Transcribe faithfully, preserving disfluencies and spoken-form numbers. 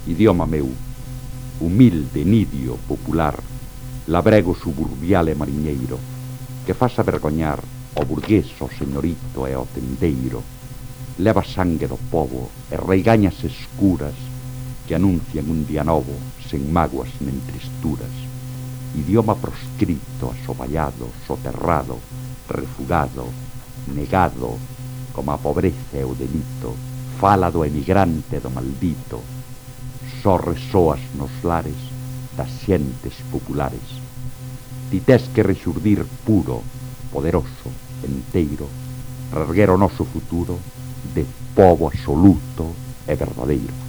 Idioma meu, humilde, nidio, popular, labrego suburbial e mariñeiro, que faz avergoñar o burgués, o señorito e o tendeiro, leva sangue do pobo e reigañas escuras que anuncian un día novo, sen mágoas nen tristuras. Idioma proscrito, asoballado, soterrado, refugado, negado, como a pobreza e o delito, fala do emigrante do maldito, só resoas nos lares das xentes populares. Ti tes que rexurdir puro, poderoso, enteiro, reerguer o noso futuro de pobo absoluto e verdadeiro.